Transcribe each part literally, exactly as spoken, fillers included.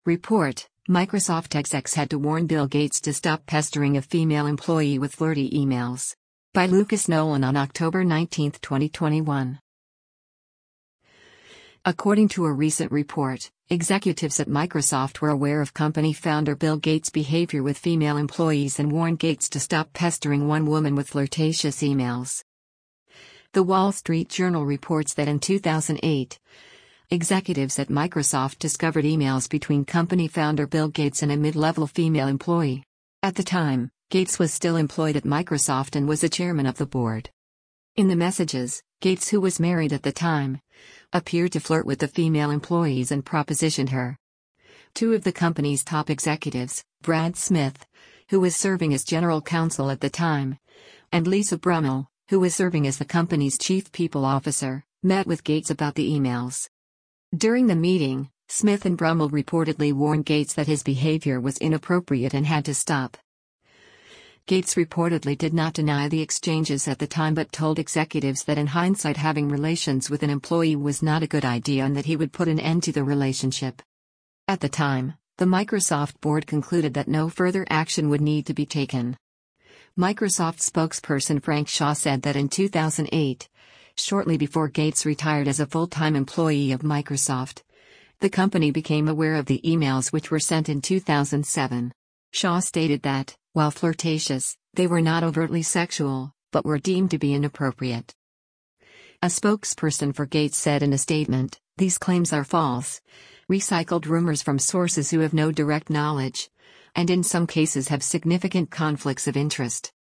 Report: Microsoft execs had to warn Bill Gates to stop pestering a female employee with flirty emails. By Lucas Nolan on October nineteenth, twenty twenty-one. According to a recent report, executives at Microsoft were aware of company founder Bill Gates' behavior with female employees and warned Gates to stop pestering one woman with flirtatious emails. The Wall Street Journal reports that in two thousand eight, executives at Microsoft discovered emails between company founder Bill Gates and a mid-level female employee. At the time, Gates was still employed at Microsoft and was a chairman of the board. In the messages, Gates, who was married at the time, appeared to flirt with the female employees and propositioned her. Two of the company's top executives, Brad Smith, who was serving as general counsel at the time, and Lisa Brummel, who was serving as the company's chief people officer, met with Gates about the emails. During the meeting, Smith and Brummel reportedly warned Gates that his behavior was inappropriate and had to stop. Gates reportedly did not deny the exchanges at the time but told executives that in hindsight having relations with an employee was not a good idea and that he would put an end to the relationship. At the time, the Microsoft board concluded that no further action would need to be taken. Microsoft spokesperson Frank Shaw said that in two thousand eight, shortly before Gates retired as a full-time employee of Microsoft, the company became aware of the emails which were sent in two thousand seven. Shaw stated that, while flirtatious, they were not overtly sexual, but were deemed to be inappropriate. A spokesperson for Gates said in a statement, "These claims are false, recycled rumors from sources who have no direct knowledge, and in some cases have significant conflicts of interest."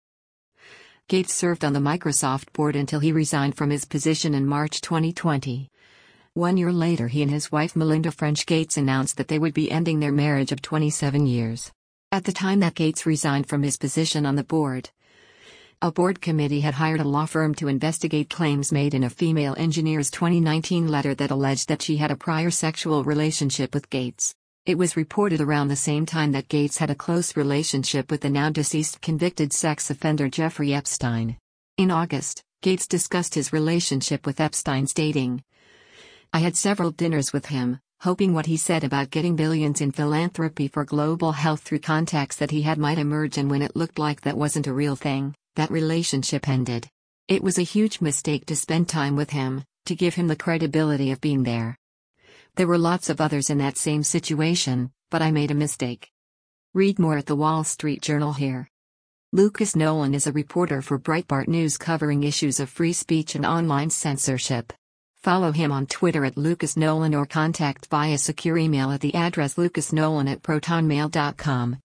Gates served on the Microsoft board until he resigned from his position in March twenty twenty. One year later, he and his wife Melinda French Gates announced that they would be ending their marriage of twenty-seven years. At the time that Gates resigned from his position on the board, a board committee had hired a law firm to investigate claims made in a female engineer's twenty nineteen letter that alleged that she had a prior sexual relationship with Gates. It was reported around the same time that Gates had a close relationship with the now deceased convicted sex offender Jeffrey Epstein. In August, Gates discussed his relationship with Epstein, stating, "I had several dinners with him, hoping what he said about getting billions in philanthropy for global health through contacts that he had might emerge, and when it looked like that wasn't a real thing, that relationship ended. It was a huge mistake to spend time with him, to give him the credibility of being there. There were lots of others in that same situation, but I made a mistake." Read more at the Wall Street Journal here. Lucas Nolan is a reporter for Breitbart News covering issues of free speech and online censorship. Follow him on Twitter at Lucas Nolan or contact via secure email at the address lucasnolan at protonmail dot com.